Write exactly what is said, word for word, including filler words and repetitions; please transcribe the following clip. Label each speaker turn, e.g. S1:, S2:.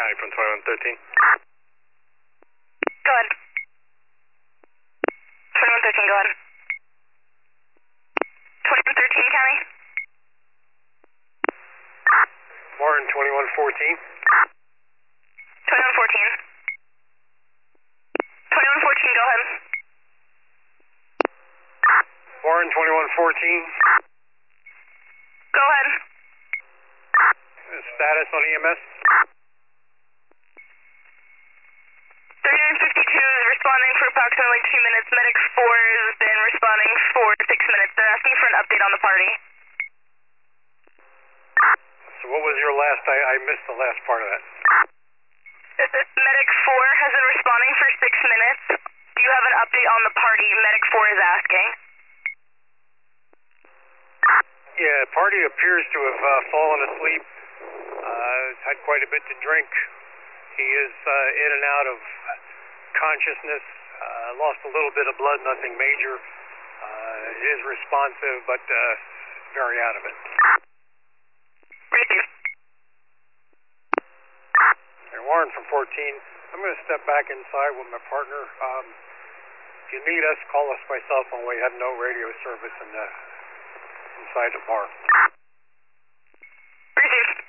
S1: County from twenty-one thirteen.
S2: Go ahead. twenty-one thirteen, go ahead. twenty-one thirteen, County.
S1: Warren, twenty-one fourteen.
S2: twenty-one fourteen. twenty-one fourteen, go ahead.
S1: Warren, twenty-one fourteen.
S2: Go ahead.
S1: Status on E M S?
S2: thirty-nine fifty-two is responding for approximately two minutes. Medic four has been responding for six minutes. They're asking for an update on the party.
S1: So what was your last, I, I missed the last part of that.
S2: Medic four has been responding for six minutes. Do you have an update on the party? Medic four is asking.
S1: Yeah, party appears to have uh, fallen asleep. Uh, had quite a bit to drink. He is uh, in and out of consciousness. Uh, lost a little bit of blood, nothing major. Uh, is responsive, but uh, very out of it.
S2: Received.
S1: And Warren from fourteen. I'm going to step back inside with my partner. Um, if you need us, call us by cell phone. We have no radio service in the inside the bar.
S2: Received.